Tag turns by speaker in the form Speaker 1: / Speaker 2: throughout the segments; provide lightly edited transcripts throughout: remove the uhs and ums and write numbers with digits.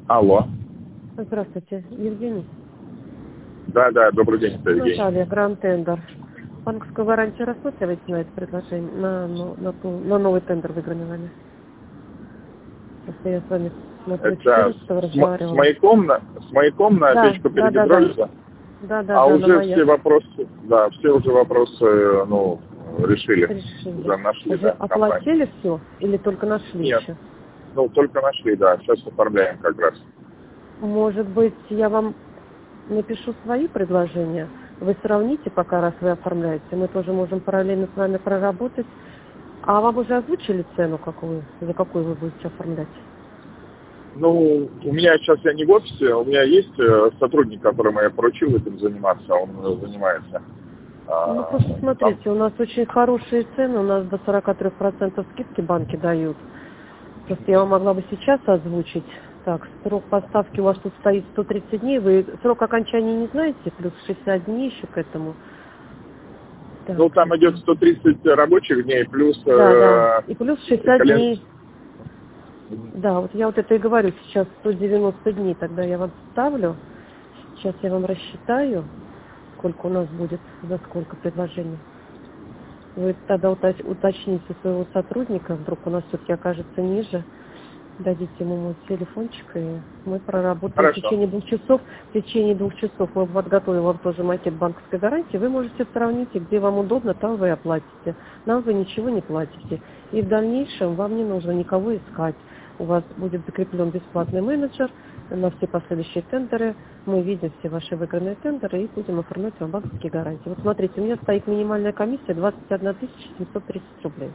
Speaker 1: Алло.
Speaker 2: Здравствуйте, Евгений.
Speaker 1: Да, добрый день, это Евгений.
Speaker 2: Наталья, Гранд Тендер. Банковскую гарантию рассматриваете на это предложение, на новый тендер выигранный вами? Просто я с вами смотрю,
Speaker 1: Это
Speaker 2: 14-го разговаривала.
Speaker 1: с маяком на печку перегидроливаться?
Speaker 2: Да,
Speaker 1: Уже все вопросы, решили. Уже нашли,
Speaker 2: Уже оплатили
Speaker 1: компанию.
Speaker 2: все или только нашли
Speaker 1: Нет.
Speaker 2: еще?
Speaker 1: Только нашли, да. Сейчас оформляем как раз.
Speaker 2: Может быть, я вам напишу свои предложения. Вы сравните, пока раз вы оформляете. Мы тоже можем параллельно с вами проработать. А вам уже озвучили цену, за какую вы будете оформлять?
Speaker 1: У меня сейчас я не в офисе, у меня есть сотрудник, которому я поручил этим заниматься, он занимается.
Speaker 2: Просто смотрите, у нас очень хорошие цены, у нас до 43% скидки банки дают. Просто я вам могла бы сейчас озвучить. Так, срок поставки у вас тут стоит 130 дней. Вы срок окончания не знаете? Плюс 60 дней еще к этому. Так,
Speaker 1: там идет 130 рабочих дней, плюс...
Speaker 2: Да. И плюс 60 дней. Да, вот я это и говорю. Сейчас 190 дней. Тогда я вам ставлю. Сейчас я вам рассчитаю, сколько у нас будет, за сколько предложений. Вы тогда уточните своего сотрудника. Вдруг у нас все-таки окажется ниже. Дадите ему мой телефончик, и мы проработаем в течение 2 часов. В течение 2 часов мы подготовим вам тоже макет банковской гарантии. Вы можете сравнить, и где вам удобно, там вы оплатите. Нам вы ничего не платите. И в дальнейшем вам не нужно никого искать. У вас будет закреплен бесплатный менеджер на все последующие тендеры. Мы видим все ваши выигранные тендеры и будем оформлять вам банковские гарантии. Вот смотрите, у меня стоит минимальная комиссия 21 730 рублей.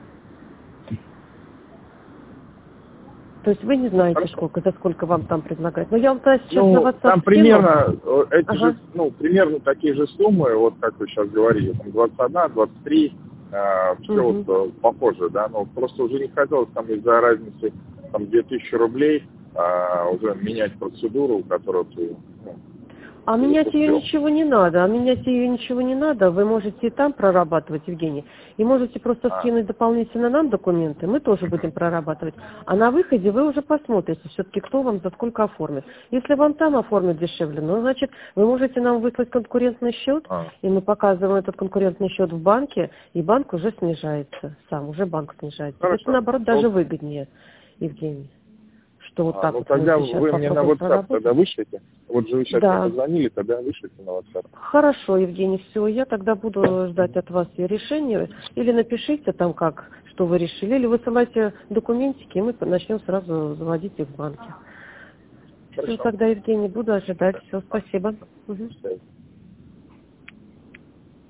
Speaker 2: То есть вы не знаете, за сколько вам там предлагают. Но я вам сейчас на WhatsApp
Speaker 1: там примерно, примерно такие же суммы, вот как вы сейчас говорили, там 21, 23, все похоже, да, но просто уже не хотелось там из-за разницы там 2000 рублей уже менять процедуру, которую ты...
Speaker 2: А менять ее ничего не надо. Вы можете и там прорабатывать, Евгений. И можете просто скинуть дополнительно нам документы. Мы тоже будем прорабатывать. А на выходе вы уже посмотрите, все-таки кто вам за сколько оформит. Если вам там оформят дешевле, значит, вы можете нам выслать конкурентный счет, и мы показываем этот конкурентный счет в банке, и банк уже снижается сам, уже банк снижается.
Speaker 1: Хорошо.
Speaker 2: Это, наоборот, даже выгоднее, Евгений. Что вот так
Speaker 1: тогда вы мне на WhatsApp тогда вышлите. Вот же вы сейчас мне позвонили, тогда вышлите на WhatsApp.
Speaker 2: Хорошо, Евгений, все, я тогда буду ждать от вас решения. Или напишите там что вы решили, или высылайте документики, и мы начнем сразу заводить их в банке. Все, тогда, Евгений, буду ожидать. Все, спасибо.